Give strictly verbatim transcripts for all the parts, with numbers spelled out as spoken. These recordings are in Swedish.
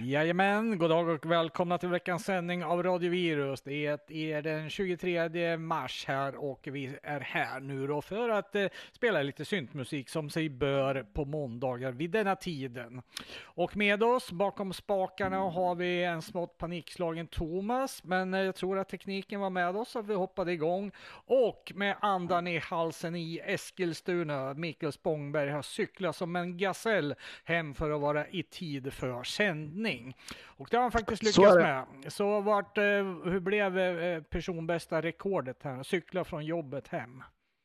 Jajamän, god dag och välkomna till veckans sändning av Radio Virus. Det är den tjugotredje mars här och vi är här nu då för att eh, spela lite syntmusik som sig bör på måndagar vid denna tiden. Och med oss bakom spakarna har vi en smått panikslagen Thomas, men eh, jag tror att tekniken var med oss så vi hoppade igång. Och med andan i halsen i Eskilstuna, Mikael Spångberg har cyklat som en gasell hem för att vara i tid för sändning. Och det har han faktiskt lyckats med. Så vart, hur blev personbästa rekordet här? Cykla från jobbet hem.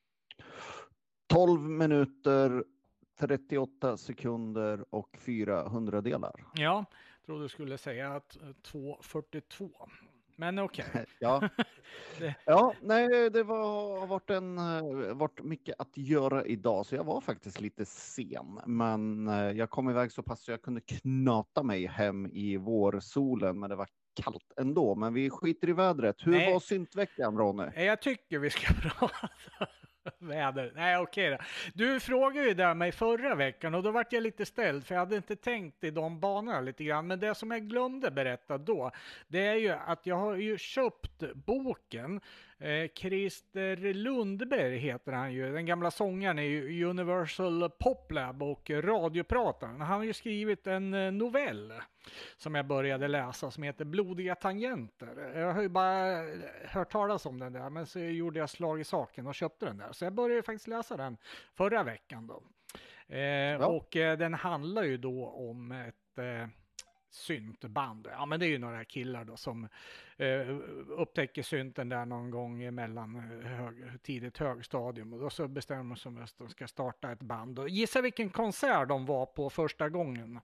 tolv minuter, trettioåtta sekunder och fyra hundradelar. Ja, jag trodde du skulle säga att två fyrtiotvå. Men okej. Okay. Ja. det... ja, nej, det var, har varit, en, varit mycket att göra idag, så jag var faktiskt lite sen. Men jag kom iväg så pass så jag kunde knata mig hem i vårsolen, men det var kallt ändå. Men vi skiter i vädret. Hur nej. var syntveckan, Ronny? Jag tycker vi ska prata väder. Nej, okej då. Du frågade ju där mig förra veckan och då vart jag lite ställd för jag hade inte tänkt i de banorna lite grann. Men det som jag glömde berätta då, det är ju att jag har ju köpt boken. Eh, Christer Lundberg heter han ju. Den gamla sångaren är ju Universal Poplab och radioprataren. Han har ju skrivit en novell som jag började läsa som heter Blodiga tangenter. Jag har ju bara hört talas om den där, men så gjorde jag slag i saken och köpte den där. Så jag började faktiskt läsa den förra veckan då. Eh, ja. Och eh, den handlar ju då om ett eh, syntband. Ja, men det är ju några killar då som eh, upptäcker synten där någon gång mellan hög, tidigt högstadium och då så bestämmer de sig att de ska starta ett band. Och gissa vilken konsert de var på första gången.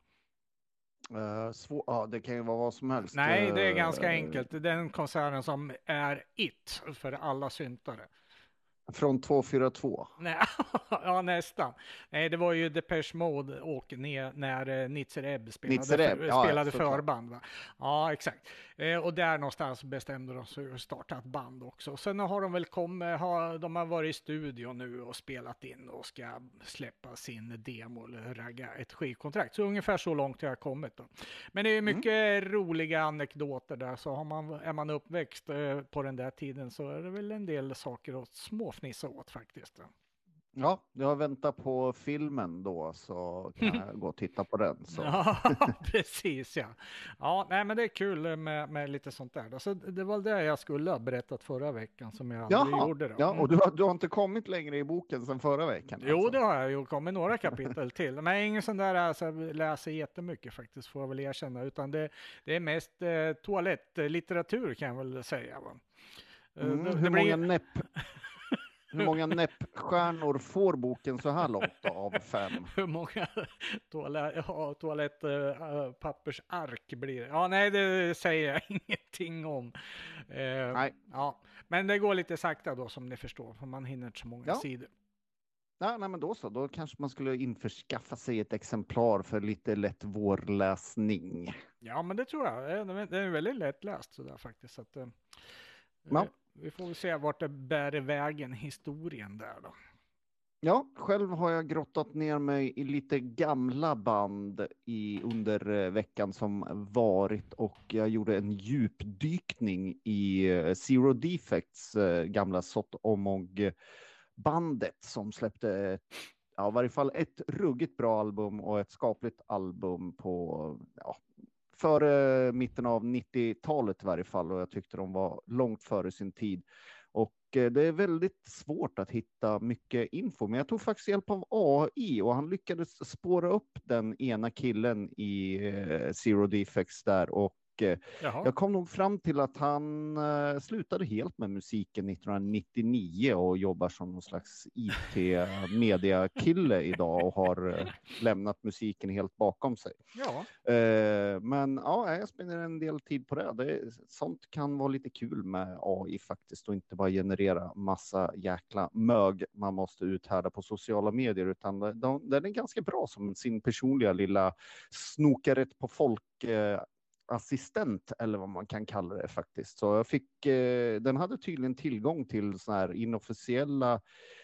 Uh, svår, ja, det kan ju vara vad som helst. Nej, det är ganska uh, enkelt. Det är den konserten som är it för alla syntare. Från två fyra två? Nej, ja, nästan. Nej, det var ju Depeche Mode och ner, när Nitzer Ebb spelade, Nitzer Ebb. För, Ja, spelade förband. Va? Ja, exakt. Eh, och där någonstans bestämde de sig att starta ett band också. Sen har de väl kommit, har, de har varit i studio nu och spelat in och ska släppa sin demo eller ragga ett skivkontrakt. Så ungefär så långt har jag kommit då. Men det är mycket mm. roliga anekdoter där. Så har man, är man uppväxt eh, på den där tiden så är det väl en del saker att småfnissa åt faktiskt. Ja, jag väntar på filmen då så kan jag gå och titta på den. Så. Ja, precis ja. Ja, nej men det är kul med, med lite sånt där. Alltså, det var det jag skulle ha berättat förra veckan som jag aldrig Jaha, gjorde. Då. Ja, och du har, du har inte kommit längre i boken sedan förra veckan? Jo, alltså. det har jag ju kommit några kapitel till. Men ingen sån där alltså, jag läser jättemycket faktiskt får jag väl erkänna. Utan det, det är mest eh, toalettlitteratur kan jag väl säga. Va? Mm, det, hur det många blir... näpp... Hur många näppstjärnor får boken så här långt då, av fem? Hur många toalett, ja, toalettpappersark äh, blir det? Ja, nej, det säger jag ingenting om. Eh, nej. Ja, men det går lite sakta då som ni förstår, för man hinner inte så många ja. sidor. Ja, nej, men då så. Då kanske man skulle införskaffa sig ett exemplar för lite lätt vårläsning. Ja, men det tror jag. Det är väldigt lättläst så där faktiskt. Så att, eh, ja. Vi får se vart det bär vägen historien där då. Ja, själv har jag grottat ner mig i lite gamla band i under veckan som varit och jag gjorde en djupdykning i Zero Defects gamla Sot Omog bandet som släppte ja, i varje fall ett ruggigt bra album och ett skapligt album på ja, före mitten av nittiotalet i varje fall och jag tyckte de var långt före sin tid. Och det är väldigt svårt att hitta mycket info, men jag tog faktiskt hjälp av A I och han lyckades spåra upp den ena killen i eh, Zero Defects där och eh, jag kom nog fram till att han eh, slutade helt med musiken nittonhundranittionio och jobbar som någon slags I T-media-kille idag och har eh, lämnat musiken helt bakom sig. Ja. Eh, men ja, jag spenderar en del tid på det. det. Sånt kan vara lite kul med A I faktiskt och inte bara generera massa jäkla mög man måste uthärda på sociala medier utan den, den är ganska bra som sin personliga lilla snokaret på folk eh, assistent eller vad man kan kalla det faktiskt. Så jag fick, eh, den hade tydligen tillgång till såna här inofficiella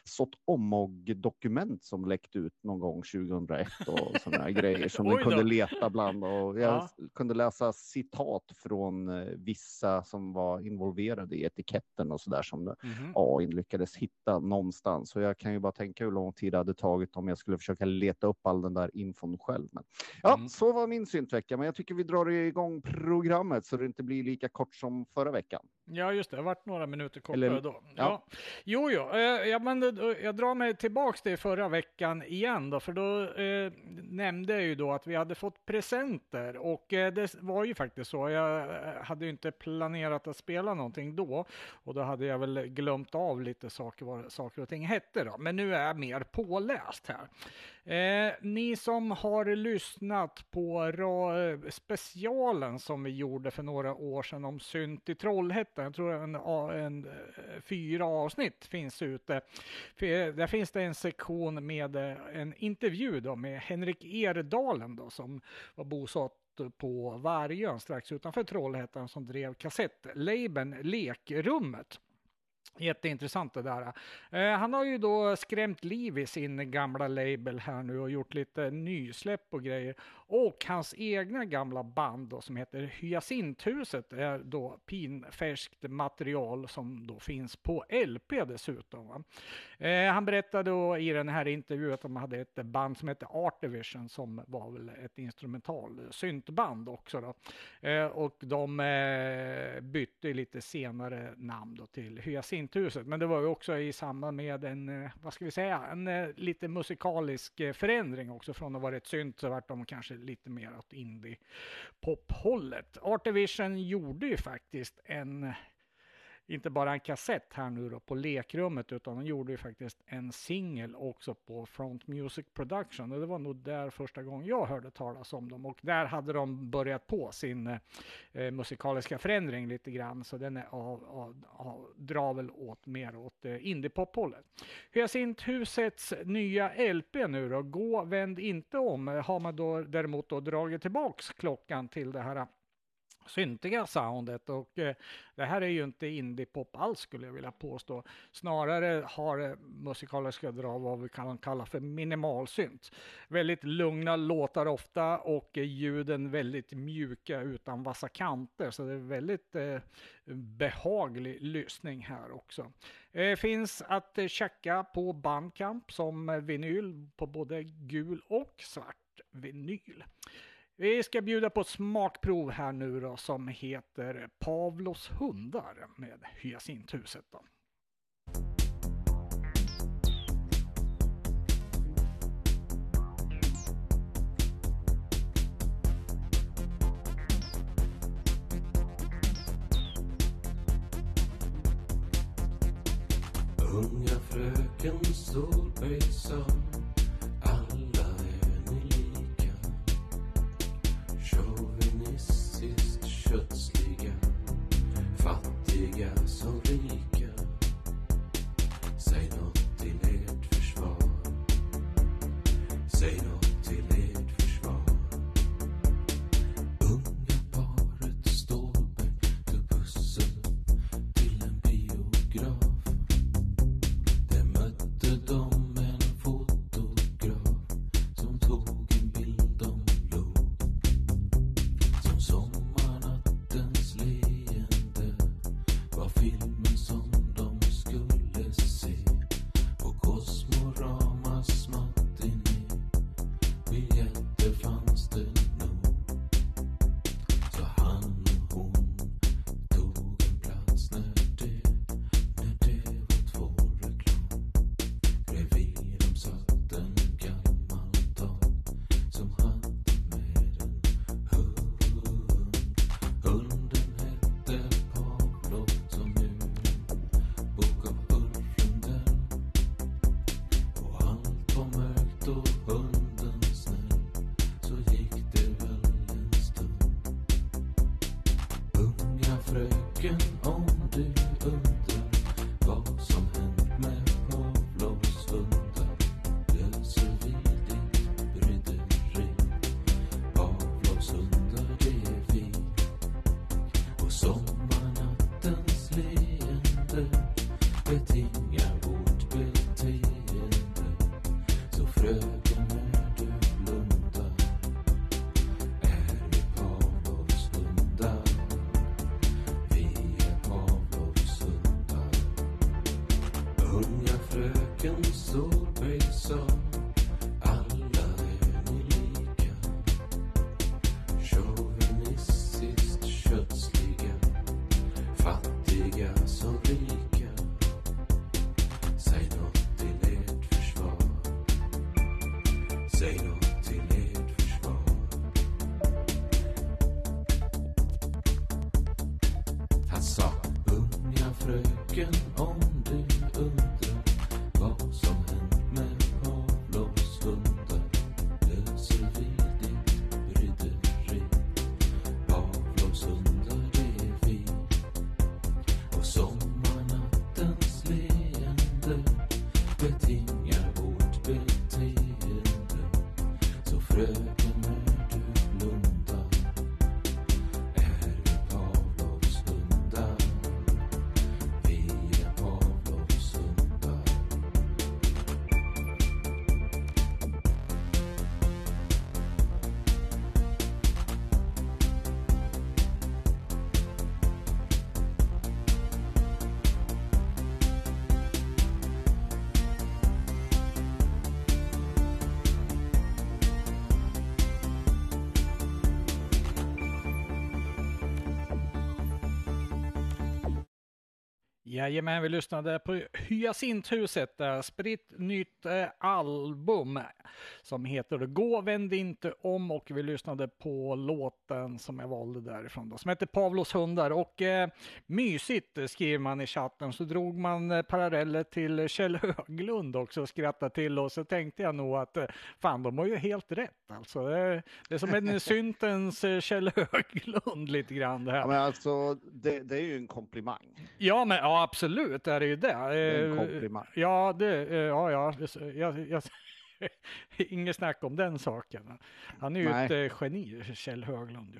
Sotomog-dokument som läckte ut någon gång tjugohundraett och såna här grejer som den kunde leta bland. Och jag ja. kunde läsa citat från eh, vissa som var involverade i etiketten och sådär som mm-hmm. A I lyckades hitta någonstans. Så jag kan ju bara tänka hur lång tid det hade tagit om jag skulle försöka leta upp all den där infon själv. Men, ja, mm. så var min syntvecka. Men jag tycker vi drar igång programmet så det inte blir lika kort som förra veckan. Ja, just det. Det har varit några minuter kortare Eller, då. Ja. Ja. Jo, jo. Eh, ja, men, jag drar mig tillbaka till förra veckan igen då. För då eh, nämnde jag ju då att vi hade fått presenter. Och eh, det var ju faktiskt så. Jag hade ju inte planerat att spela någonting då. Och då hade jag väl glömt av lite saker, vad saker och ting hette då. Men nu är jag mer påläst här. Eh, ni som har lyssnat på ra- specialen som vi gjorde för några år sedan om synt i Trollhättan. Jag tror en, en, en fyra avsnitt finns ute. För, där finns det en sektion med en intervju då med Henrik Erdalen då, som var bosatt på Vargön strax utanför Trollhättan, som drev kassettlabeln Lekrummet. Jätteintressant det där. Eh, han har ju då skrämt liv i sin gamla label här nu och gjort lite nysläpp och grejer. Och hans egna gamla band då, som heter Hyacinthuset, är då pinfärskt material som då finns på L P dessutom. Va? Eh, han berättade då i den här intervjun att de hade ett band som heter Art Division som var väl ett instrumental syntband också då. Eh, och de eh, bytte lite senare namn då till Hyacinthuset. Men det var ju också i samband med en, vad ska vi säga, en lite musikalisk förändring också. Från att vara ett synt så vart de kanske lite mer åt indie-pop-hållet. Art Division gjorde ju faktiskt en, inte bara en kassett här nu då på Lekrummet, utan de gjorde ju faktiskt en singel också på Front Music Production. Och det var nog där första gången jag hörde talas om dem. Och där hade de börjat på sin eh, musikaliska förändring lite grann. Så den är av, av, av, drar väl åt mer åt eh, indie-pop-hållet. Hyacinthusets nya L P nu då, Gå, vänd inte om, har man då däremot då dragit tillbaks klockan till det här syntiga soundet, och eh, det här är ju inte indie-pop alls skulle jag vilja påstå. Snarare har eh, musikaliska drag vad vi kan kalla för minimalsynt. Väldigt lugna låtar ofta och eh, ljuden väldigt mjuka utan vassa kanter, så det är väldigt eh, behaglig lyssning här också. Eh, finns att eh, checka på Bandcamp som eh, vinyl på både gul och svart vinyl. Vi ska bjuda på ett smakprov här nu då, som heter Pavlos hundar med Hyacinthuset då. Unga fröken Solbergsson, alla är ni lika. Chauvinistiskt kötsliga, fattiga som rika. Säg något till ert försvar. Säg något till ert försvar. Unga paret Stålberg tog bussen till en biograf. Där mötte de en fotograf som tog en bild om lov. Som sommarnattens leende var filmen som de skulle se. På Kosmoramas matiné biljetter fanns det nog. Så han och hon tog en plats när det, när det var två reklam. Bredvid dem satt en gammal dam som hade med en hund. Hunden hette Pavlo, som nu bok av Ulfrunden. Och allt var mörkt och hunden snäll, så gick det väl en stund. Unga fröken, om du undrar vad som hänt med Pavlos hundar, löser vi ditt bryderi. Pavlos hundar, det är vi. Säg då till ert försvar. Han sa, unga fröken, om du undrar vad som hänt med Pavlovs hundar, löser vi ditt bryderi. Pavlovs hundar, det är vi. Och sommarnattens leende betingar vårt beteende. Så fröken, när du blundar, är vi Pavlovs hundar. Vi är Pavlovs hundar. Jajamän, vi lyssnade på Hyacinthuset, äh, spritt nytt äh, album som heter Gå, vänd inte om, och vi lyssnade på låten som jag valde därifrån då, som heter Pavlos hundar. Och äh, mysigt skriver man i chatten, så drog man äh, paralleller till Kjell Höglund också och skrattade till, och så tänkte jag nog att äh, fan, de har ju helt rätt alltså. Det är, det är som en syntens äh, Kjell Höglund lite grann det här. Ja, men alltså, det, det är ju en komplimang. Ja, men ja, absolut är det ju det. Det är en komplimang. Ja, det, ja, ja. Jag, jag, inget snack om den saken. Han är ju Nej. ett geni, Kjell Höglund.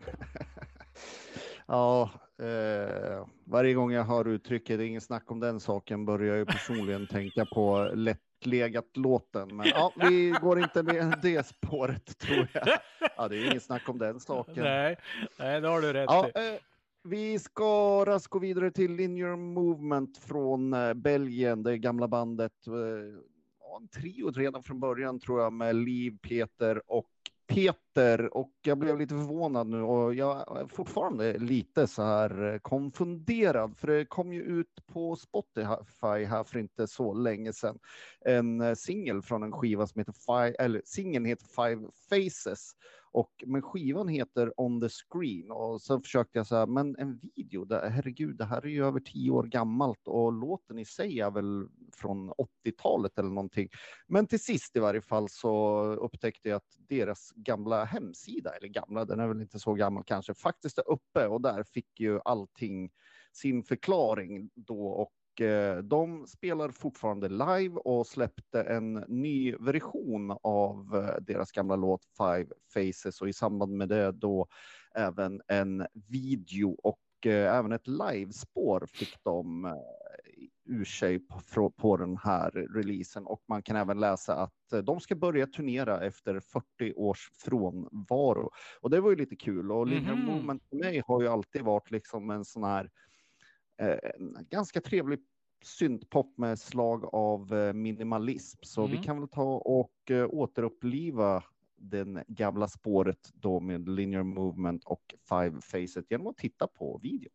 Ja, eh, varje gång jag hör uttrycket ingen snack om den saken börjar jag ju personligen tänka på lättlegat låten. Men ja, vi går inte med det spåret, tror jag. Ja, det är ingen snack om den saken. Nej, nej, det har du rätt Ja, i. eh, vi ska raskt gå vidare till Linear Movement från eh, Belgien, det gamla bandet. Eh, ja, en trio redan från början, tror jag, med Liv, Peter och Peter. Och jag blev lite förvånad nu, och jag är fortfarande lite så här eh, konfunderad, för det kom ju ut på Spotify här för inte så länge sedan en eh, singel från en skiva som heter Five, eller singeln heter Five Faces. Och, men skivan heter On the Screen, och så försökte jag säga, men en video, där, herregud, det här är ju över tio år gammalt, och låten i sig är väl från åttiotalet eller någonting. Men till sist i varje fall så upptäckte jag att deras gamla hemsida, eller gamla, den är väl inte så gammal kanske, faktiskt är uppe, och där fick ju allting sin förklaring då. Och de spelar fortfarande live och släppte en ny version av deras gamla låt Five Faces, och i samband med det då även en video och även ett livespår fick de ur sig på, på den här releasen. Och man kan även läsa att de ska börja turnera efter fyrtio års frånvaro, och det var ju lite kul. Och Linear Mhm. Movement för mig har ju alltid varit liksom en sån här en ganska trevlig syntpop med slag av minimalism. Så Mm. vi kan väl ta och uh, återuppliva den gamla spåret då med Linear Movement och Five Faces genom att titta på videon.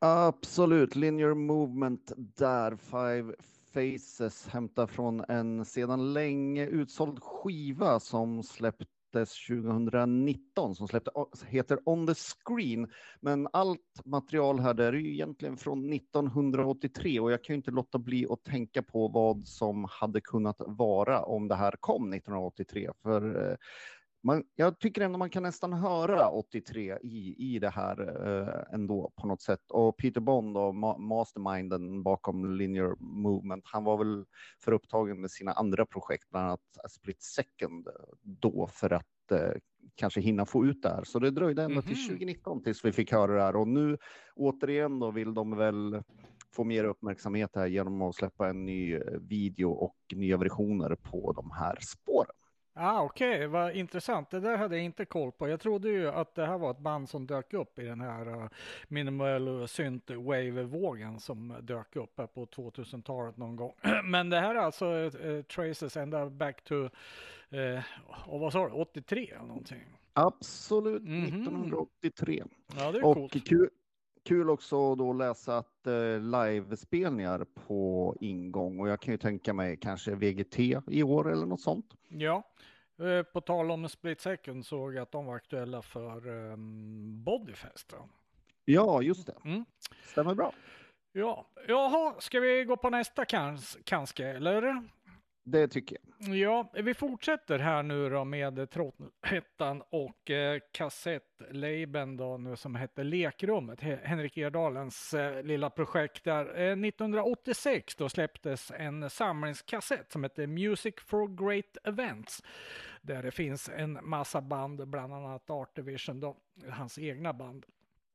Absolut, Linear Movement där, Five Faces hämtar från en sedan länge utsåld skiva som släpptes tjugonitton, som släppte, heter On the Screen, men allt material här där är ju egentligen från nittonhundraåttiotre och jag kan ju inte låta bli att tänka på vad som hade kunnat vara om det här kom nittonhundraåttiotre, för eh, Man, jag tycker ändå man kan nästan höra åttiotre i, i det här eh, ändå på något sätt. Och Peter Bond och ma- masterminden bakom Linear Movement, han var väl för upptagen med sina andra projekt, bland annat A Split Second då, för att eh, kanske hinna få ut det här. Så det dröjde ända Mhm. till tjugonitton tills vi fick höra det här. Och nu återigen då vill de väl få mer uppmärksamhet här genom att släppa en ny video och nya versioner på de här spåren. Ah, okej, okay. Vad intressant. Det där hade jag inte koll på. Jag trodde ju att det här var ett band som dök upp i den här uh, minimal synth-wave-vågen som dök upp här på tvåtusentalet någon gång. Men det här är alltså uh, traces ända back to, uh, och vad sa du, åttiotre eller någonting? Absolut, Mhm. nittonhundraåttiotre. Ja, det är Och coolt. kul, kul också då läsa att eh, livespelningar på ingång, och jag kan ju tänka mig kanske V G T i år eller något sånt. Ja, eh, på tal om Split Second såg jag att de var aktuella för um, Bodyfest. Då. Ja, just det. Mm. Stämmer bra. Ja, jaha, ska vi gå på nästa kans, kanske, eller? Det tycker jag. Ja, vi fortsätter här nu då med Trollhättan och eh, kassettlabeln då nu som heter Lekrummet, He- Henrik Erdalens eh, lilla projekt där. Eh, nittonhundraåttiosex då släpptes en samlingskassett som heter Music for Great Events. Där det finns en massa band, bland annat Art Division då, hans egna band.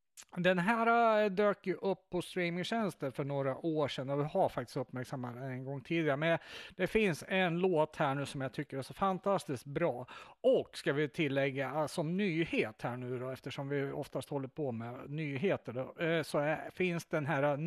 Den här äh, dök ju upp på streamingtjänster för några år sedan och vi har faktiskt uppmärksammat den en gång tidigare. Men det finns en låt här nu som jag tycker är så fantastiskt bra. Och ska vi tillägga äh, som nyhet här nu då, eftersom vi oftast håller på med nyheter då, äh, så är, finns den här äh,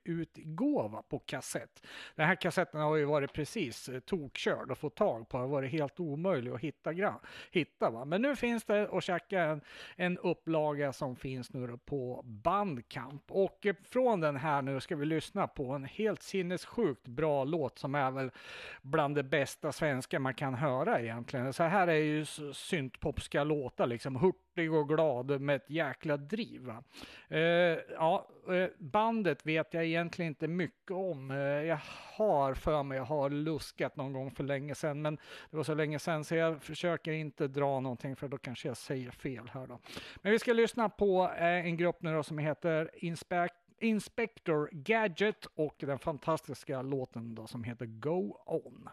nyutgåva på kassett. Den här kassetten har ju varit precis äh, tokkörd och få tag på. Det har varit helt omöjligt att hitta, gra- hitta va. Men nu finns det att checka en, en upplaga som finns nu då på på Bandcamp. Och från den här nu ska vi lyssna på en helt sinnessjukt bra låt som är väl bland det bästa svenska man kan höra egentligen. Så här är ju syntpop ska låta liksom hurtig och glad med ett jäkla driv. Va? Uh, ja, uh, bandet vet jag egentligen inte mycket om. Uh, jag har för mig, jag har luskat någon gång för länge sedan, men det var så länge sedan så jag försöker inte dra någonting för då kanske jag säger fel här då. Men vi ska lyssna på uh, en grupp nu då som heter Inspect Inspector Gadget och den fantastiska låten då som heter Go On.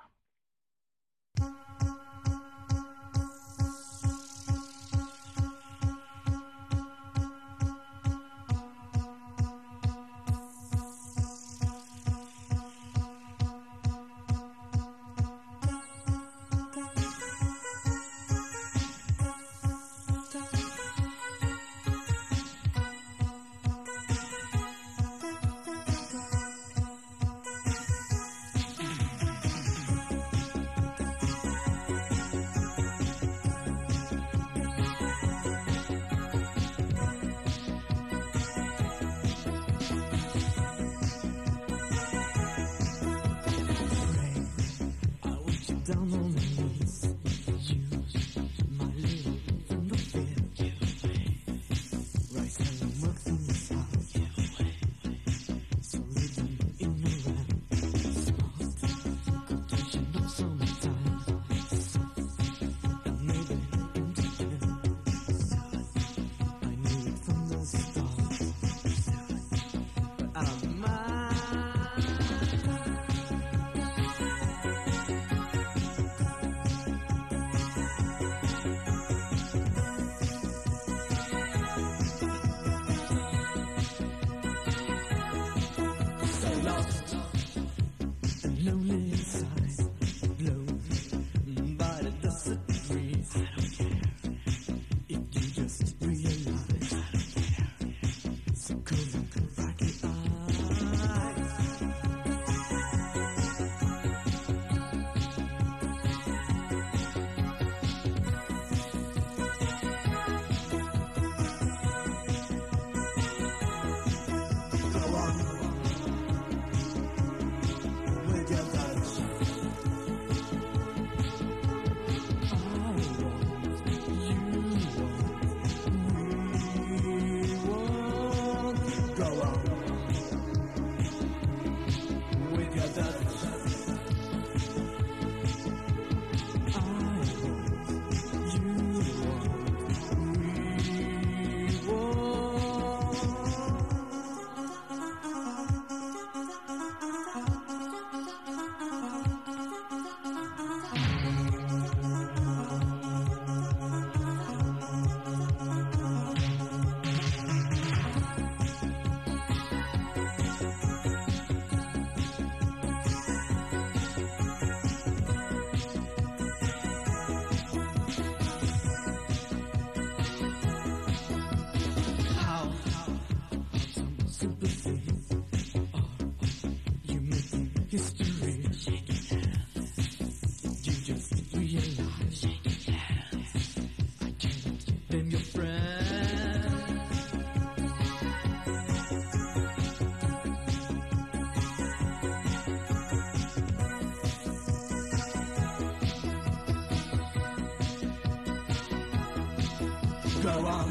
Go on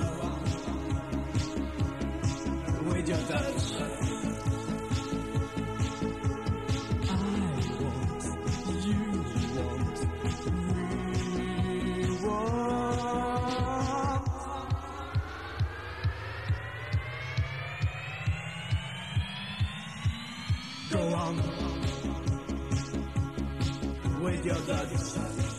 with your touch. I want, you want, we want. Go on with your touch.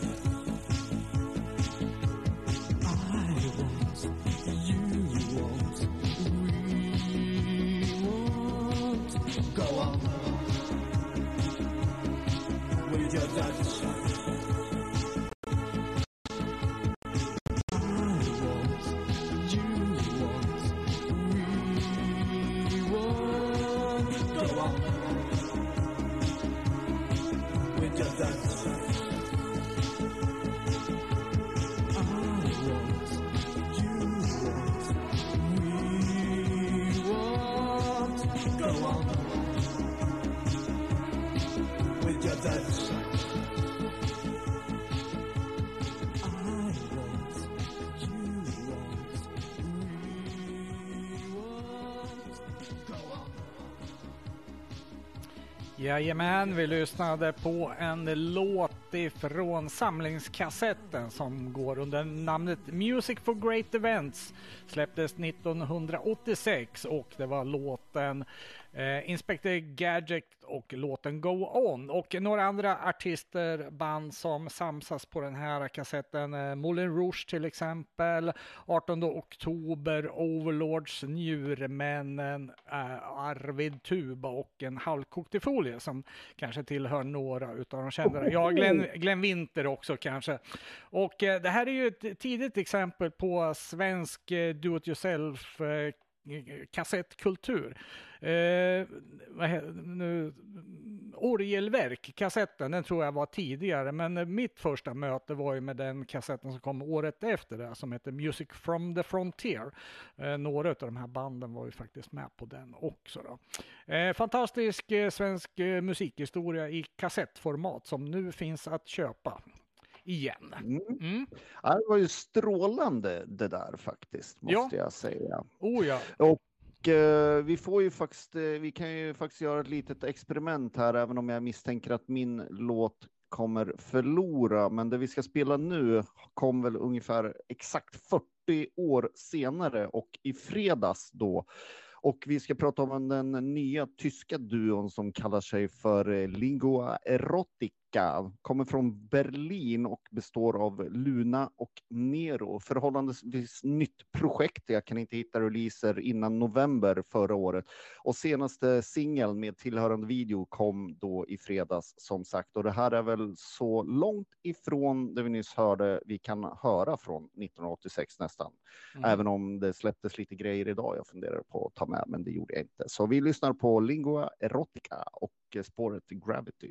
Jajamän, vi lyssnade på en låt ifrån samlingskassetten som går under namnet Music for Great Events. Släpptes nittonhundraåttiosex och det var låten eh, Inspector Gadget och låten Go On. Och några andra artister, band som samsas på den här kassetten. Eh, Moulin Rouge till exempel, artonde oktober, Overlords, Njurmännen, eh, Arvid Tuba och en halvkokt i folie som kanske tillhör några utav de kända. Ja, Glenn, Glenn Winter också kanske. Och eh, det här är ju ett tidigt exempel på svensk eh, do-it-yourself eh, kassettkultur. Eh, nu, orgelverk, kassetten, den tror jag var tidigare, men mitt första möte var ju med den kassetten som kom året efter det, som heter Music from the Frontier. Eh, några av de här banden var ju faktiskt med på den också då. Eh, fantastisk eh, svensk eh, musikhistoria i kassettformat som nu finns att köpa igen. Mm. Mm. Ja, det var ju strålande det där faktiskt, måste Ja. jag säga. Oh ja. Och eh, vi får ju faktiskt, eh, vi kan ju faktiskt göra ett litet experiment här, även om jag misstänker att min låt kommer förlora. Men det vi ska spela nu kom väl ungefär exakt fyrtio år senare och i fredags då. Och vi ska prata om den nya tyska duon som kallar sig för Lingua Erotica. Kommer från Berlin och består av Luna och Nero. Förhållandevis nytt projekt. Jag kan inte hitta releaser innan november förra året. Och senaste singeln med tillhörande video kom då i fredags som sagt. Och det här är väl så långt ifrån det vi nyss hörde vi kan höra från nittonhundraåttiosex nästan. Mm. Även om det släpptes lite grejer idag jag funderar på att ta med, men det gjorde jag inte. Så vi lyssnar på Lingua Erotica och spåret Gravity.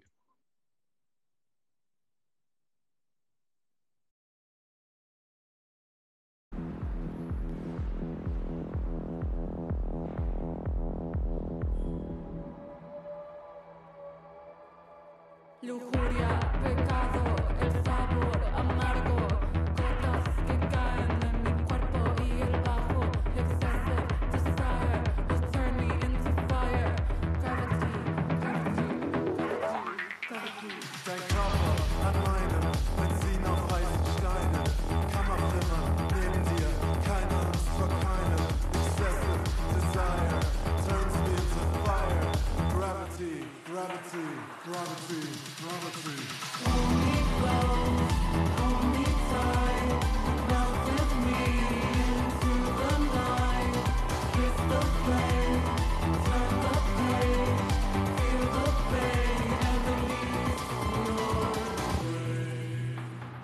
Lujuria, pecado, el sabor amargo, gotas que caen de mi cuerpo y el bajo, excessive desire, will turn me into fire, gravity, gravity, gravity, gravity. Dein Körper an meinem, Benzin auf heißen Steinen, Kammerflimmer neben dir, keine Angst vor keinem, excessive desire, turns me into fire, gravity, gravity, gravity, gravity. Hold me close, hold me tight, melted me into the night, kiss the flame, turn the page, feel the pain and release your rage.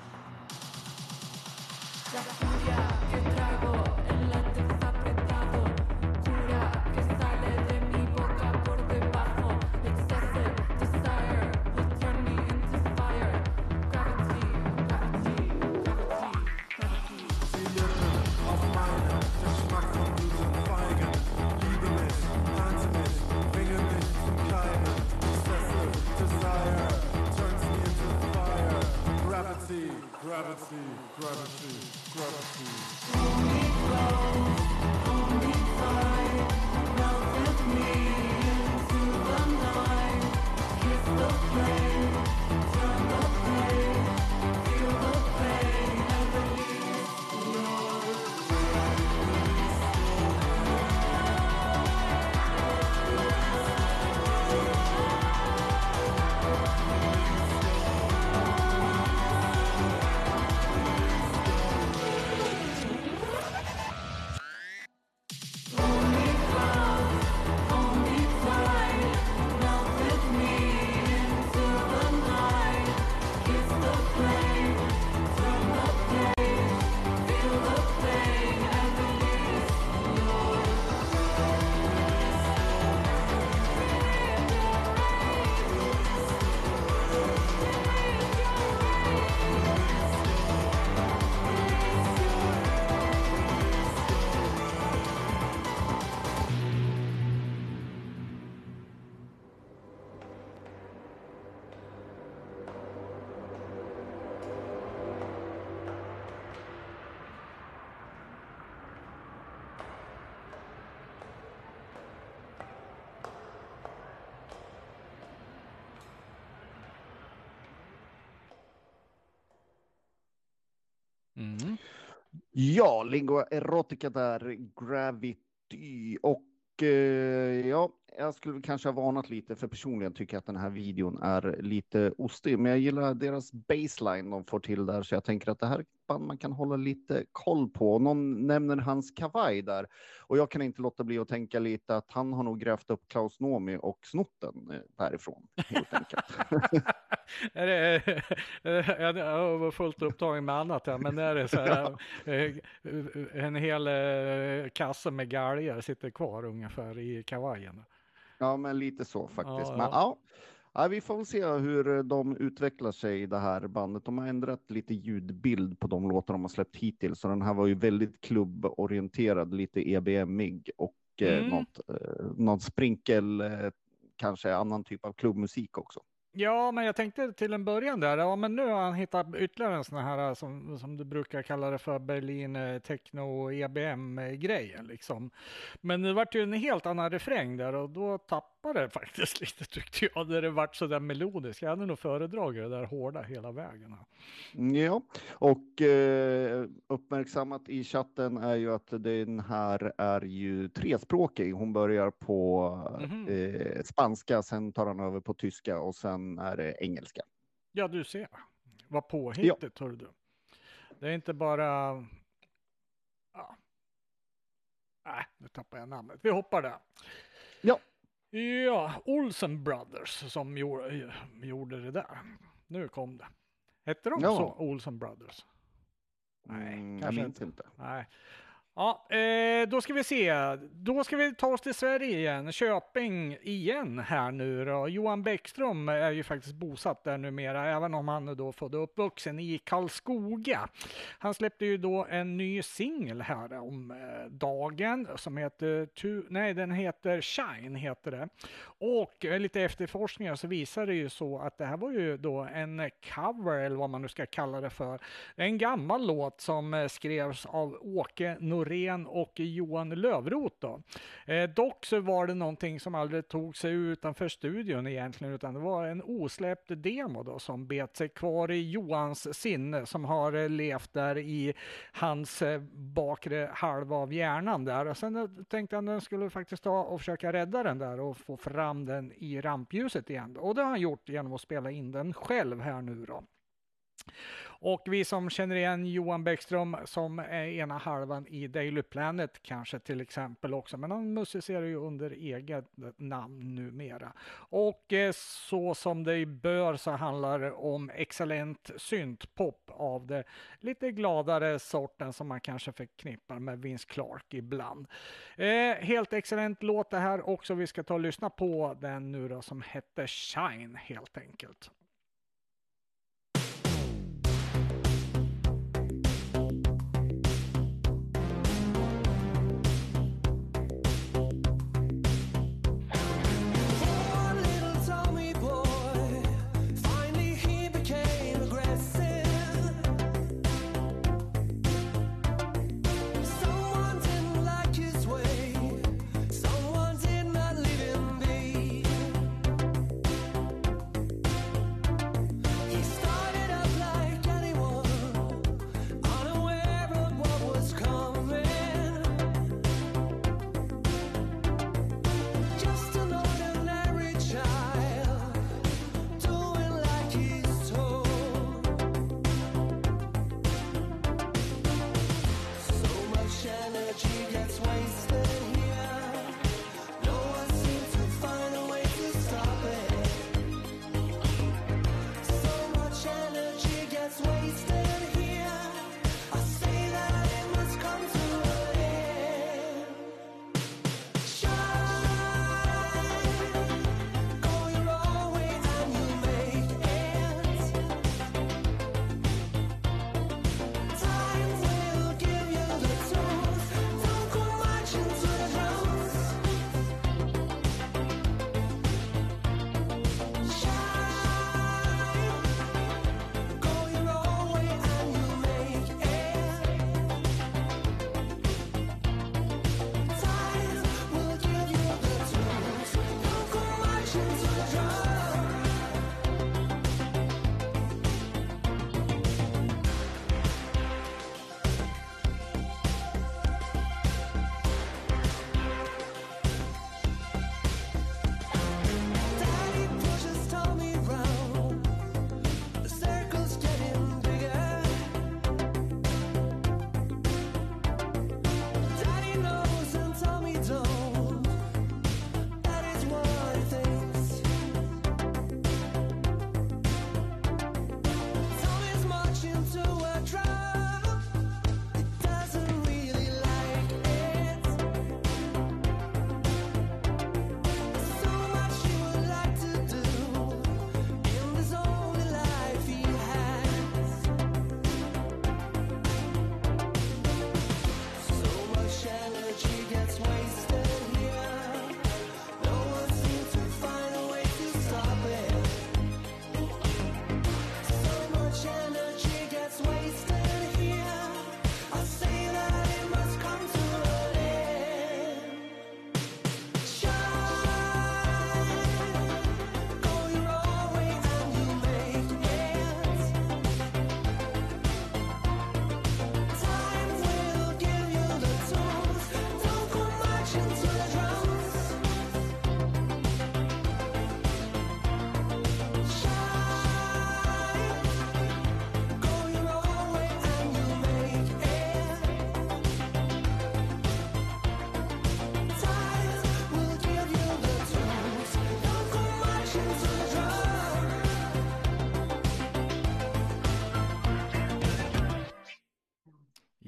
La furia que trago, el látex apretado, cura que sale de mi boca por debajo, excessive desire will turn me into fire, gravity, gravity, gravity, gravity. Die Lippen auf meinem, der Geschmack von guten Feigen. Liebe mich, halte mich, bringe mich zum Kleinen. Excessive desire turns me into fire. Gravity, gravity, gravity, gravity. Hold me Mm. Ja, Lingua Erotica där, Gravity. Och eh, ja, jag skulle kanske ha varnat lite, för personligen tycker jag att den här videon är lite ostig. Men jag gillar deras baseline de får till där, så jag tänker att det här är ett band man kan hålla lite koll på. Någon nämner hans kavaj där. Och jag kan inte låta bli att tänka lite att han har nog grävt upp Klaus Nomi och snott den därifrån, helt enkelt. Är det, jag var fullt upptagen med annat här, men är det så här, en hel kasse med galgar sitter kvar ungefär i kavajen? Ja, men lite så faktiskt. Ja, Men ja. ja, vi får väl se hur de utvecklar sig i det här bandet. De har ändrat lite ljudbild på de låtar de har släppt hittills. Så den här var ju väldigt klubborienterad, lite E B M-ig och mm. eh, något, eh, något sprinkel, eh, kanske annan typ av klubbmusik också. Ja, men jag tänkte till en början där, ja men nu har han hittat ytterligare en sån här som, som du brukar kalla det för Berlin techno E B M-grejen liksom. Men det vart ju en helt annan refräng där och då tappade det faktiskt lite, tyckte jag, när det vart så där melodiskt. Jag hade nog föredragit det där hårda hela vägen. Ja, och eh, uppmärksammat i chatten är ju att den här är ju trespråkig. Hon börjar på mm-hmm. eh, spanska, sen tar han över på tyska och sen är det engelska. Ja, du ser. Vad påhittigt, ja. Hör du. Det är inte bara... Ja. Nej, nu tappar jag namnet. Vi hoppar där. Ja. Ja, Olsen Brothers som gjorde, gjorde det där. Nu kom det. Hette de ja. så? Olsen Brothers? Nej, mm, jag minns inte. inte. Nej. Ja, eh, då ska vi se. Då ska vi ta oss till Sverige igen. Köping igen här nu då. Johan Bäckström är ju faktiskt bosatt där numera, även om han är då född och uppvuxen i Karlskoga. Han släppte ju då en ny singel här om eh, dagen som heter, tu, nej den heter Shine heter det. Och eh, lite efterforskningar så visar det ju så att det här var ju då en cover eller vad man nu ska kalla det för. En gammal låt som eh, skrevs av Åke Norén och Johan Lövrot då. Eh, dock så var det någonting som aldrig tog sig utanför studion egentligen, utan det var en osläppt demo då som bet sig kvar i Johans sinne, som har eh, levt där i hans eh, bakre halva av hjärnan där. Och sen eh, tänkte han att han skulle faktiskt ta och försöka rädda den där och få fram den i rampljuset igen. Och det har han gjort genom att spela in den själv här nu då. Och vi som känner igen Johan Bäckström som är ena halvan i Daily Planet kanske till exempel också, men han musicerar ju under eget namn numera. Och eh, så som det bör så handlar det om excellent syntpop av det lite gladare sorten som man kanske förknippar med Vince Clarke ibland. Eh, helt excellent låt det här också. Vi ska ta och lyssna på den nu då som heter Shine helt enkelt. Someone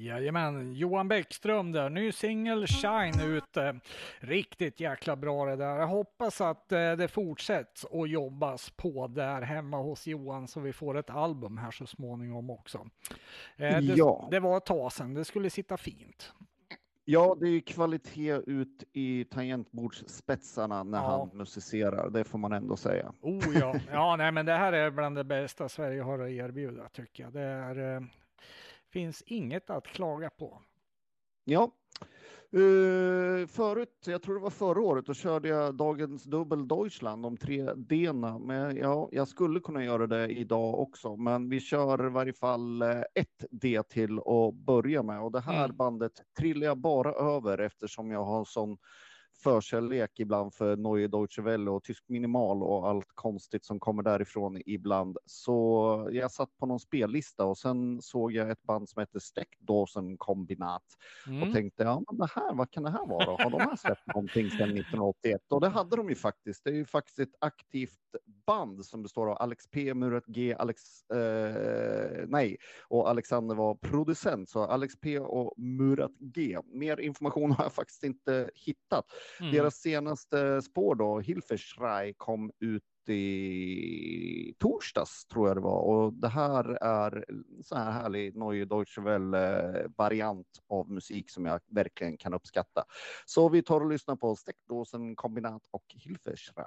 Jajamän, Johan Bäckström där. Ny singel Shine ute. Riktigt jäkla bra det där. Jag hoppas att eh, det fortsätts och jobbas på där hemma hos Johan så vi får ett album här så småningom också. Eh, det, Ja. det var ett tag sedan. Det skulle sitta fint. Ja, det är ju kvalitet ut i tangentbordsspetsarna när Ja. han musicerar. Det får man ändå säga. Oh ja, ja nej, men det här är bland det bästa Sverige har att erbjuda tycker jag. Det är, eh, finns inget att klaga på. Ja. Uh, förut, jag tror det var förra året, då körde jag dagens dubbel Deutschland om tre D-na. Men ja, jag skulle kunna göra det idag också. Men vi kör i varje fall eh, ett D till att börja med. Och det här Mm. bandet trillar jag bara över eftersom jag har sån förkärlek ibland för Neue Deutsche Welle och tysk minimal och allt konstigt som kommer därifrån ibland. Så jag satt på någon spellista och sen såg jag ett band som heter Steckdosen Kombinat Mm. och tänkte, ja men det här, vad kan det här vara? Har de här släppt någonting sedan nittonhundraåttioett? Och det hade de ju faktiskt. Det är ju faktiskt ett aktivt band som består av Alex P, Murat G, Alex, eh, nej, och Alexander var producent. Så Alex P och Murat G. Mer information har jag faktiskt inte hittat. Mm. Deras senaste spår då, Hilfeschrei, kom ut i torsdags tror jag det var. Och det här är så här härlig Neue Deutsche Welle variant av musik som jag verkligen kan uppskatta. Så vi tar och lyssnar på Steckdosen Kombinat och Hilfeschrei.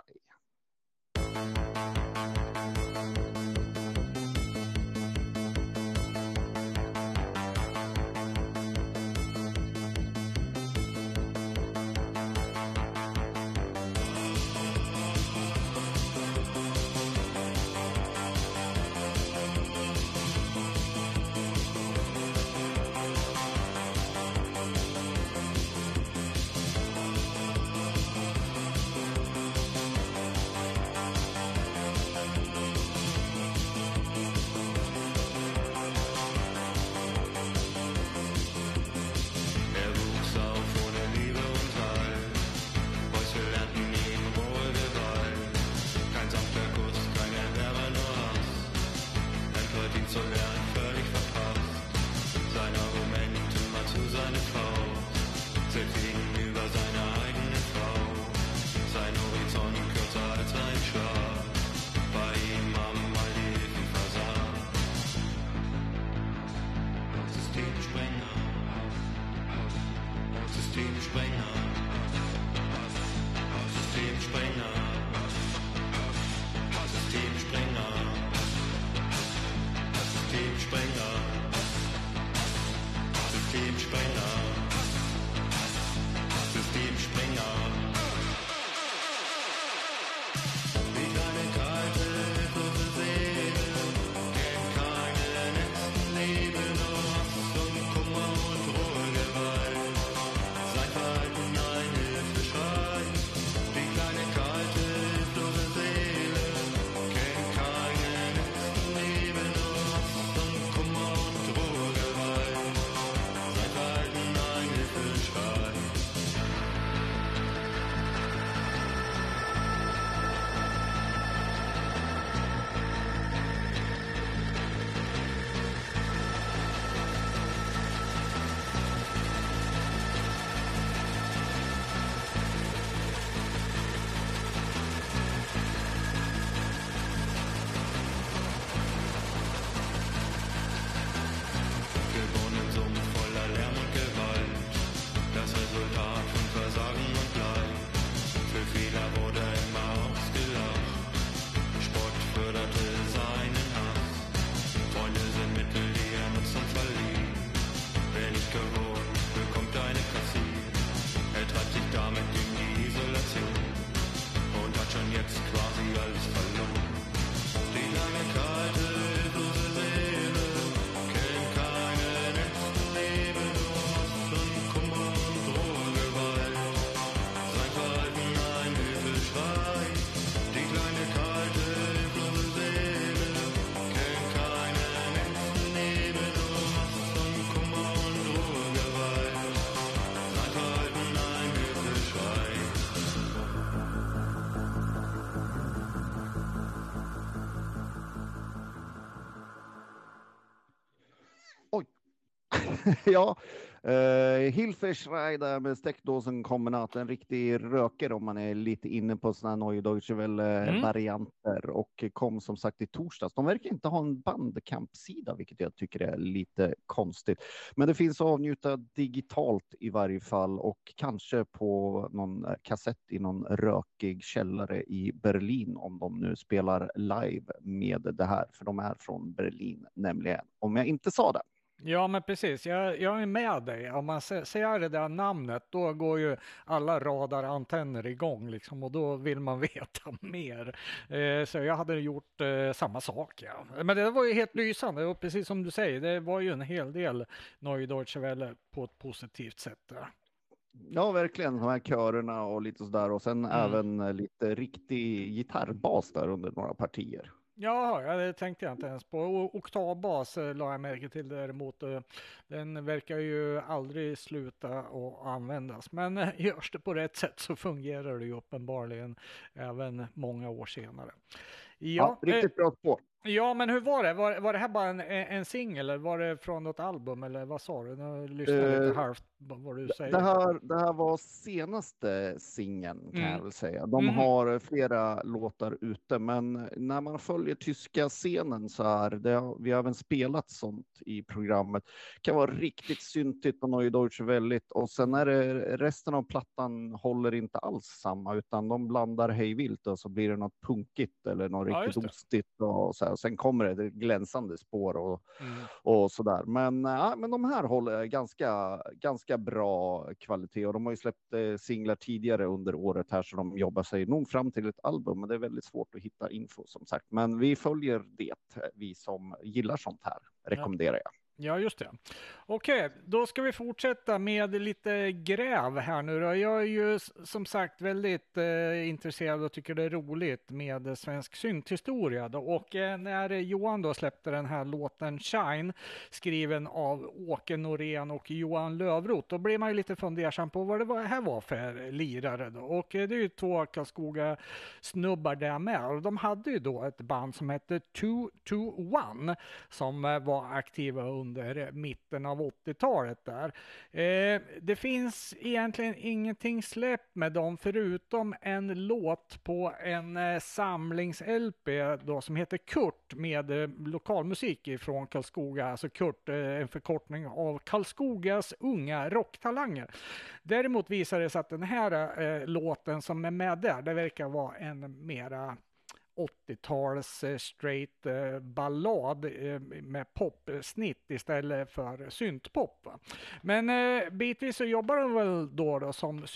Er wuchs auf ohne Liebe und Halt. Häusle lernten ihn rohe Gewalt. Kein sanfter Kuss, kein Erwärmer, nur Hass. Empört ihn zu lernen, völlig verpasst. Sein Argument immer zu seine Faust. Selbst gegenüber seiner eigenen Frau. Sein Horizont kürzer als ein Schlag. Bei ihm haben mal die Hilfen versagt. Systemsprenger. Systemsprenger. Systemsprenger. Systemsprenger. Systemsprenger. Systemsprenger. Systemsprenger. Wie eine kalte, kurze Seele, kennt keine letzten Liebe, nur Hass und Kummer und rohe Gewalt. Sein Verhalten Ja, uh, Hilfeschreider med Steckdosen-kombinat, en riktig röker om man är lite inne på sådana här Neue Deutsche Welle-varianter Mm. och kom som sagt i torsdags. De verkar inte ha en bandcamp-sida, vilket jag tycker är lite konstigt. Men det finns att avnjuta digitalt i varje fall och kanske på någon kassett i någon rökig källare i Berlin om de nu spelar live med det här, för de är från Berlin nämligen, om jag inte sa det. Ja, men precis. Jag, jag är med dig. Om man sä- säger det där namnet, då går ju alla radarantenner igång liksom, och då vill man veta mer. Eh, så jag hade gjort eh, samma sak. Ja. Men det var ju helt lysande, och precis som du säger, det var ju en hel del Neue Deutsche Welle på ett positivt sätt där. Ja, verkligen. De här körerna och lite sådär. Och sen Mm. även lite riktig gitarrbas där under några partier. Ja, ja, det tänkte jag inte ens på. Och oktavbas eh, la jag märke till däremot. eh, Den verkar ju aldrig sluta att användas. Men eh, görs det på rätt sätt så fungerar det ju uppenbarligen även många år senare. Ja, Ja, eh, riktigt bra spår. ja, men hur var det? Var, var det här bara en, en singel eller var det från något album eller vad sa du? Nu lyssnar jag lite Eh, halvt på vad du säger. Det här, det här var senaste singeln kan Mm. jag väl säga. De Mm. har flera låtar ute, men när man följer tyska scenen så här, det har, vi har även spelat sånt i programmet, kan vara riktigt syntigt och Neue Deutsche Welle, och sen är det resten av plattan håller inte alls samma, utan de blandar hejvilt och så blir det något punkigt eller något Ja, riktigt just det. ostigt och så här. Sen kommer det glänsande spår och Mm. och sådär. Men, ja, men de här håller ganska, ganska bra kvalitet och de har ju släppt eh, singlar tidigare under året här, så de jobbar sig nog fram till ett album, men det är väldigt svårt att hitta info som sagt. Men vi följer det, vi som gillar sånt här, rekommenderar jag. Ja, just det. Okej, då ska vi fortsätta med lite gräv här nu då. Jag är ju s- som sagt väldigt eh, intresserad och tycker det är roligt med eh, svensk synthistoria då. Och eh, när Johan då släppte den här låten Shine, skriven av Åke Norén och Johan Lövrot, då blir man ju lite fundersam på vad det var, här var för lirare då. Och eh, det är ju två Karlskoga snubbar där med. Och de hade ju då ett band som hette two two one som eh, var aktiva under mitten av åttiotalet där. Eh, det finns egentligen ingenting släppt med dem förutom en låt på en eh, samlings-L P då som heter Kurt med eh, lokalmusik ifrån Karlskoga. Alltså Kurt, eh, en förkortning av Karlskogas unga rocktalanger. Däremot visar det sig att den här eh, låten som är med där, det verkar vara en mera åttio-tals eh, straight eh, ballad eh, med popsnitt istället för syntpop. Va? Men eh, bitvis så jobbar de väl då, då som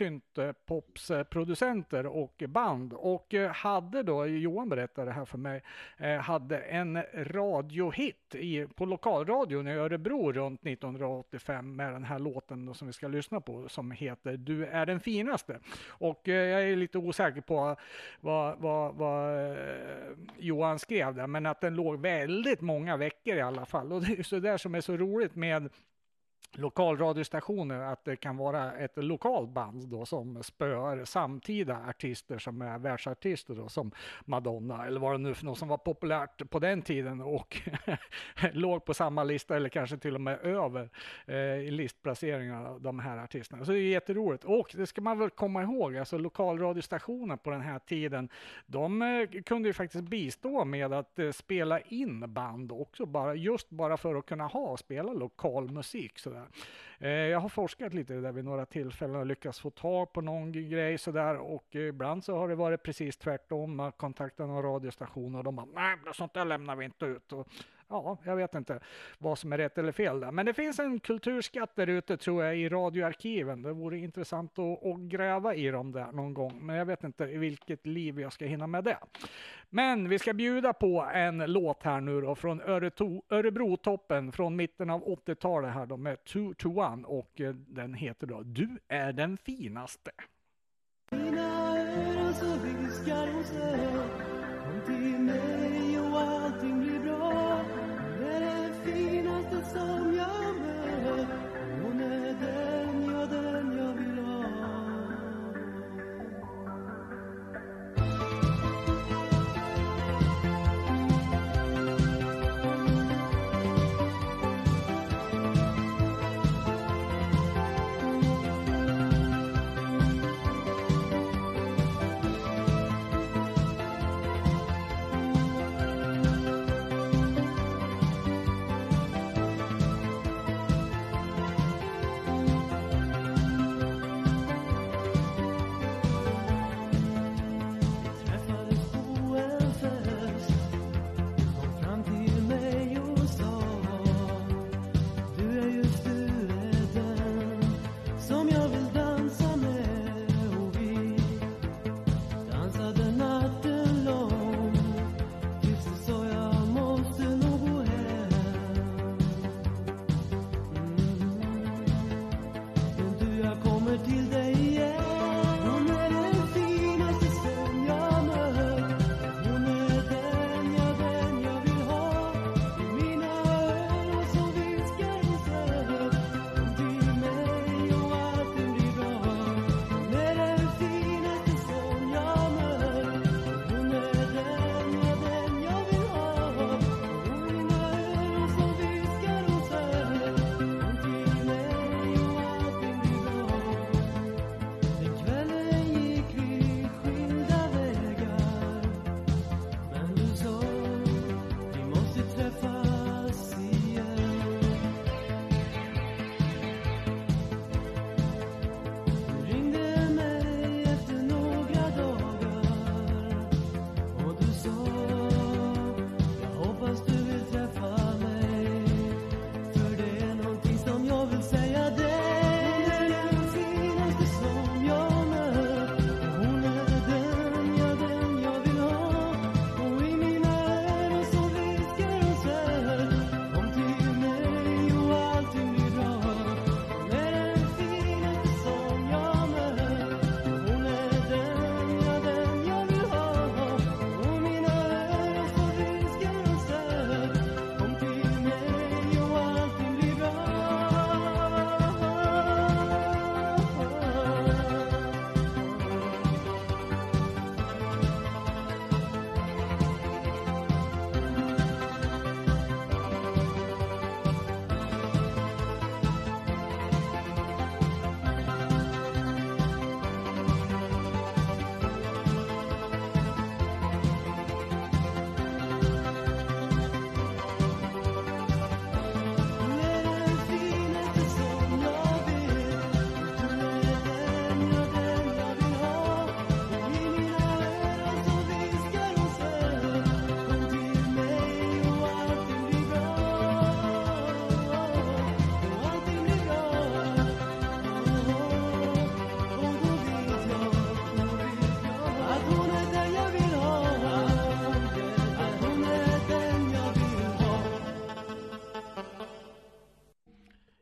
syntpopsproducenter och band, och eh, hade då, Johan berättade det här för mig, eh, hade en radiohit i, på lokalradion i Örebro runt nittonhundraåttiofem med den här låten då, som vi ska lyssna på, som heter Du är den finaste. Och eh, jag är lite osäker på vad, vad, vad eh, Johan skrev där, men att den låg väldigt många veckor i alla fall. Och det är ju så där som är så roligt med lokalradiostationer, att det kan vara ett lokalt band då som spöar samtida artister som är världsartister då, som Madonna eller vad det nu för något som var populärt på den tiden och låg på samma lista eller kanske till och med över eh, i listplaceringar av de här artisterna. Så det är jätteroligt, och det ska man väl komma ihåg, alltså lokalradiostationer på den här tiden, de eh, kunde ju faktiskt bistå med att eh, spela in band också, bara, just bara för att kunna ha och spela lokal musik sådär. Eh, jag har forskat lite där vid några tillfällen och lyckats få tag på någon grej sådär, och eh, ibland så har det varit precis tvärtom. Man kontaktar någon radiostation och de bara, nej, sånt där lämnar vi inte ut. Och, ja, jag vet inte vad som är rätt eller fel där. Men det finns en kulturskatt där ute, tror jag, i radioarkiven. Det vore intressant att, att gräva i dem där någon gång. Men jag vet inte i vilket liv jag ska hinna med det. Men vi ska bjuda på en låt här nu då från Öreto, Örebrotoppen från mitten av åttiotalet här då med two two one, och eh, den heter då Du är den finaste. Mina öron så viskar hon sig, kom till mig och allting blir bra. Hon är den finaste som jag mött, hon är den, ja den jag vill ha.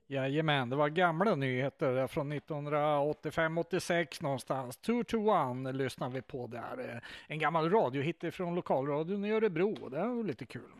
Jajamän, det var gamla nyheter där från nittonhundraåttiofem åttiosex någonstans. Two to one lyssnar vi på där. Eh, En gammal radiohit från lokalradion i Örebro. Det var lite kul.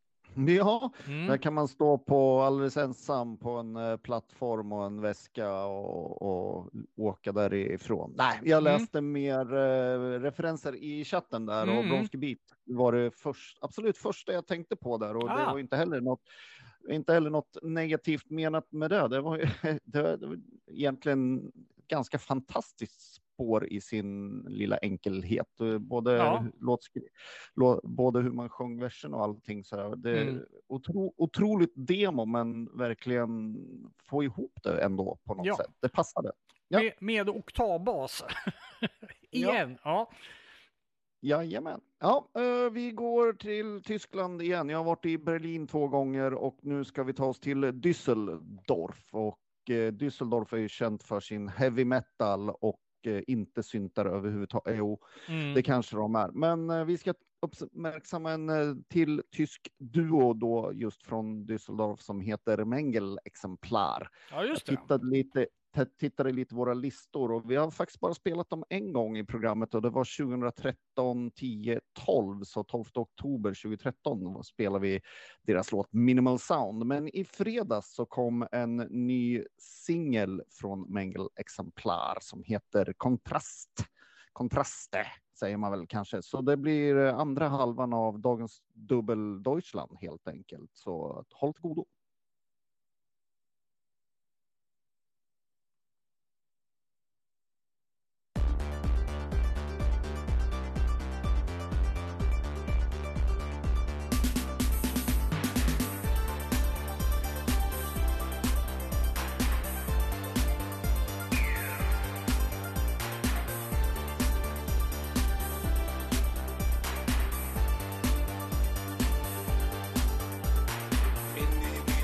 Ja, Mm. där kan man stå på alldeles ensam på en eh, plattform och en väska och, och åka därifrån. Nej, jag Mm. läste mer eh, referenser i chatten där och Mm. Bronski Beat var det först, absolut första jag tänkte på där och det Ah. var inte heller något inte heller något negativt menat med det. Det var, ju, det var, det var egentligen ganska fantastiskt spår i sin lilla enkelhet. Både, Ja. låtskri, lå, både hur man sjöng versen och allting. Så här. Det är Mm. otro, otroligt demo, men verkligen få ihop det ändå på något Ja. sätt. Det passade. Ja. Med, med oktavbas. Igen. Ja. Jajamän. Ja, eh, vi går till Tyskland igen. Jag har varit i Berlin två gånger och nu ska vi ta oss till Düsseldorf. Och eh, Düsseldorf är ju känt för sin heavy metal och eh, inte syntare överhuvudtaget. Jo, Mm. det kanske de är. Men eh, vi ska uppmärksamma en eh, till tysk duo då just från Düsseldorf som heter Mengel Exemplar. Ja, just det. Jag tittade lite, t- tittade lite våra listor och vi har faktiskt bara spelat dem en gång i programmet och det var tjugohundratretton tio tolv, så tolfte oktober tjugohundratretton spelade vi deras låt Minimal Sound. Men i fredags så kom en ny singel från Mengel Exemplar som heter Kontrast. Kontraste säger man väl kanske. Så det blir andra halvan av dagens dubbel Deutschland helt enkelt. Så håll till godo. In die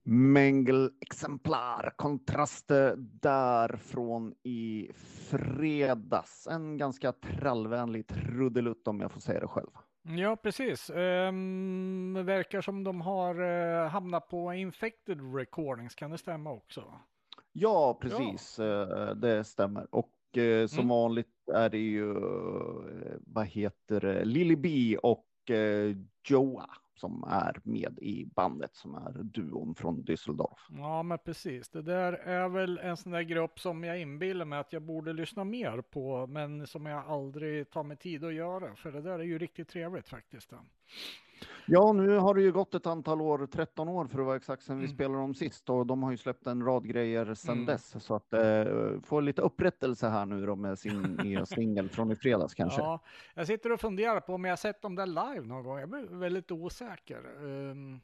Mängelexemplar, kontraster därifrån i fredags. En ganska trallvänlig trudelutt om jag får säga det själv. Ja, precis. Ehm, det verkar som de har eh, hamnat på Infected Recordings. Kan det stämma också? Ja, precis. eh, Det stämmer. Och eh, som Mm. vanligt är det ju, eh, vad heter det, Lily B och eh, Joa som är med i bandet, som är duon från Düsseldorf. Ja, men precis. Det där är väl en sån där grupp som jag inbillar mig att jag borde lyssna mer på, men som jag aldrig tar mig tid att göra. För det där är ju riktigt trevligt faktiskt. Ja, nu har det ju gått ett antal år, tretton år för att vara exakt, sen vi Mm. spelade dem sist, och de har ju släppt en rad grejer sedan Mm. dess, så att eh, få lite upprättelse här nu då med sin nya singel från i fredags kanske. Ja, jag sitter och funderar på om jag har sett dem där live någon gång. Jag blir väldigt osäker. Um,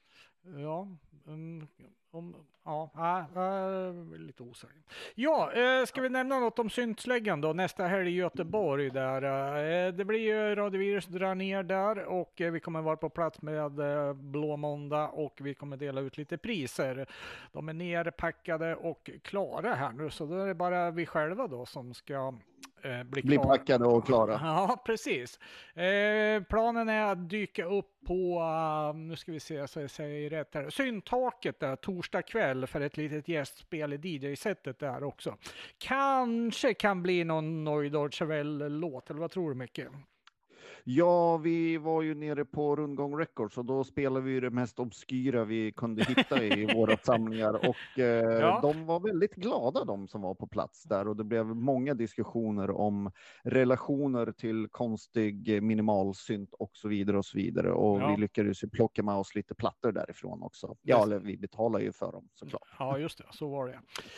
ja, um, om, ja, ja, ja, lite osäker. Ja, eh, ska vi nämna något om Syntsläggan då? Nästa helg i Göteborg där. Eh, det blir ju Radiovirus drar ner där, och eh, vi kommer vara på plats med eh, Blå måndag, och vi kommer dela ut lite priser. De är nerpackade och klara här nu, så då är det bara vi själva då som ska eh, bli, Bli klara. packade och klara. Ja, precis. Eh, planen är att dyka upp på, uh, nu ska vi se så jag säger rätt här, Syntaket där torsdag kväll för ett litet gästspel i D J-sättet där också. Kanske kan bli någon Neudeutsche Welle-låt, eller vad tror du Micke? Ja, vi var ju nere på Rundgång Records, och då spelade vi det mest obskyra vi kunde hitta i våra samlingar, och eh, Ja. de var väldigt glada, de som var på plats där, och det blev många diskussioner om relationer till konstig minimalsynt och så vidare och så vidare, och Ja. vi lyckades ju plocka med oss lite plattor därifrån också. Ja, eller vi betalar ju för dem såklart. Ja, just det, så var det.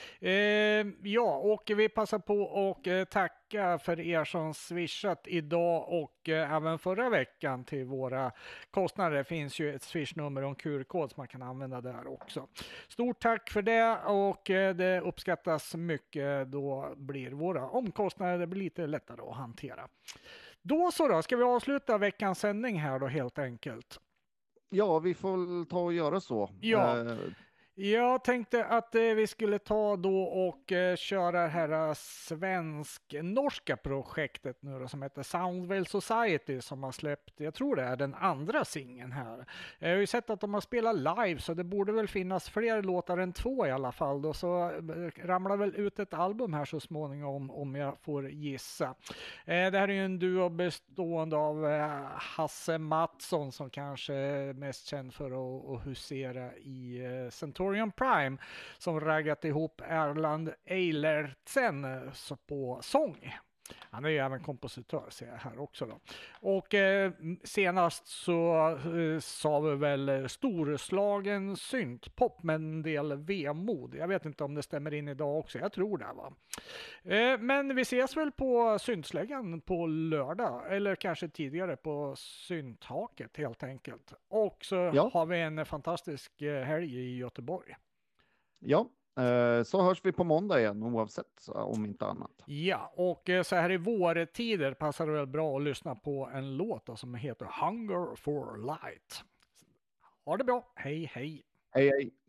Eh, ja, och vi passar på och eh, tacka för er som swishat idag och eh, även förra veckan till våra kostnader. Det finns ju ett swishnummer och en Q R-kod som man kan använda där också. Stort tack för det, och eh, det uppskattas mycket. Då blir våra omkostnader det blir lite lättare att hantera. Då så då, ska vi avsluta veckans sändning här då helt enkelt. Ja, vi får väl ta och göra så. Ja. Eh, Jag tänkte att eh, vi skulle ta då och eh, köra det här eh, svensk-norska projektet nu då, som heter Soundwell Society, som har släppt, jag tror det är den andra singeln här. Jag har ju sett att de har spelat live, så det borde väl finnas fler låtar än två i alla fall då, så eh, ramlar väl ut ett album här så småningom om jag får gissa. Eh, det här är ju en duo bestående av eh, Hasse Mattsson, som kanske är mest känd för att, att husera i eh, Centurion Prime, som raggat ihop Erland Eilertsen eh, så på sång. Han är ju även kompositör, ser jag här också då. Och eh, senast så eh, sa vi väl storslagen syntpop med en del vemod. Jag vet inte om det stämmer in idag också, jag tror det va. Eh, men vi ses väl på Syntsläggan på lördag, eller kanske tidigare på Syntaket helt enkelt. Och så Ja. har vi en fantastisk eh, helg i Göteborg. ja, eh, så hörs vi på måndag igen oavsett, om inte annat. Ja, och eh, så här i vårtider passar det väl bra att lyssna på en låt då, som heter Hunger for Light. Ha det bra, hej hej! Hej hej!